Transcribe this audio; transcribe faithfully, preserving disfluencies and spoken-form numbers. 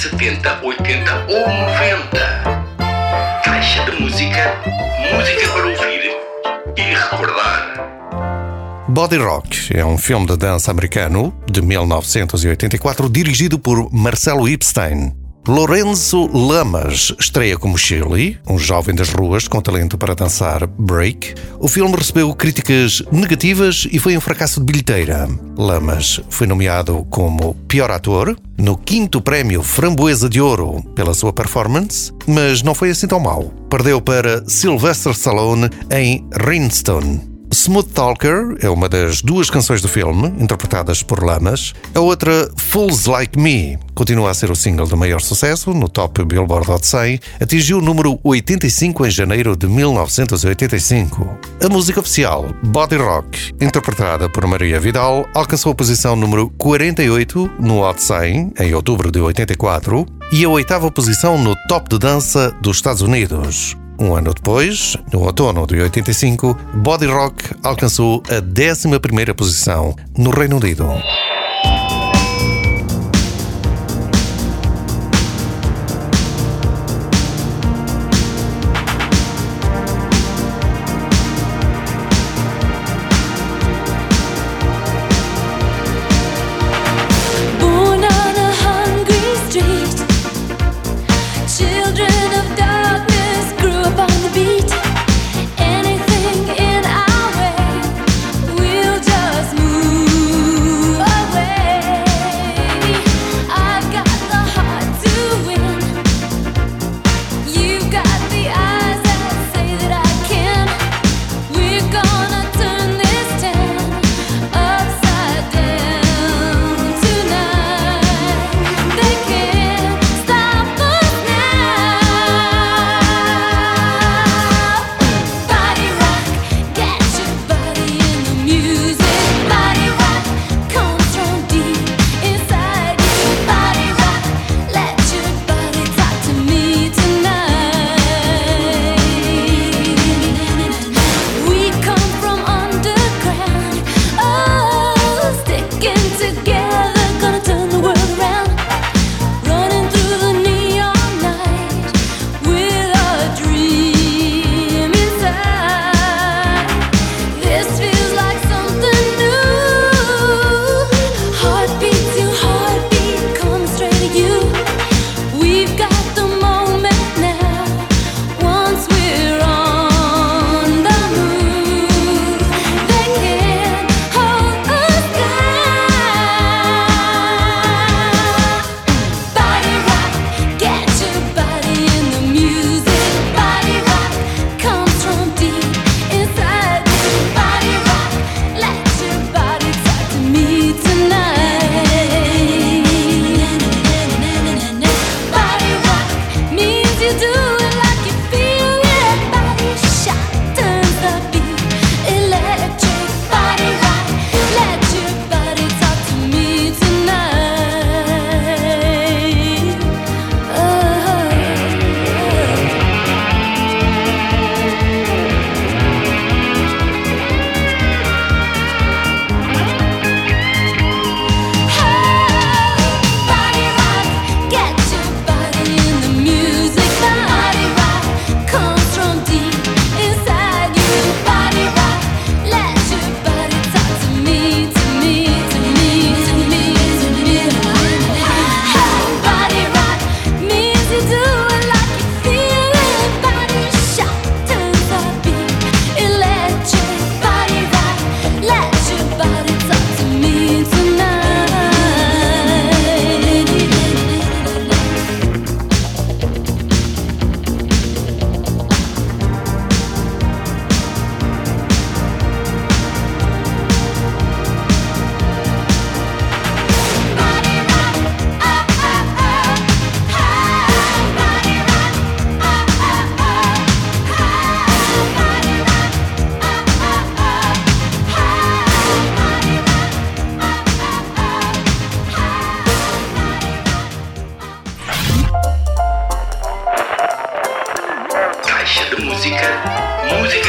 setenta, oitenta ou noventa. Caixa de música, música para ouvir e recordar. Body Rock é um filme de dança americano de mil novecentos e oitenta e quatro dirigido por Marcelo Epstein. Lorenzo Lamas estreia como Shirley, um jovem das ruas com talento para dançar break. O filme recebeu críticas negativas e foi um fracasso de bilheteira. Lamas foi nomeado como pior ator no quinto prémio Framboesa de Ouro pela sua performance, mas não foi assim tão mau. Perdeu para Sylvester Stallone em Rhinestone. Smooth Talker é uma das duas canções do filme, interpretadas por Lamas. A outra, Fools Like Me, continua a ser o single de maior sucesso no Top Billboard Hot cem, atingiu o número oitenta e cinco em janeiro de mil novecentos e oitenta e cinco. A música oficial, Body Rock, interpretada por Maria Vidal, alcançou a posição número quarenta e oito no Hot cem, em outubro de oitenta e quatro, e a oitava posição no Top de Dança dos Estados Unidos. Um ano depois, no outono de oitenta e cinco, Body Rock alcançou a décima primeira posição no Reino Unido. música, música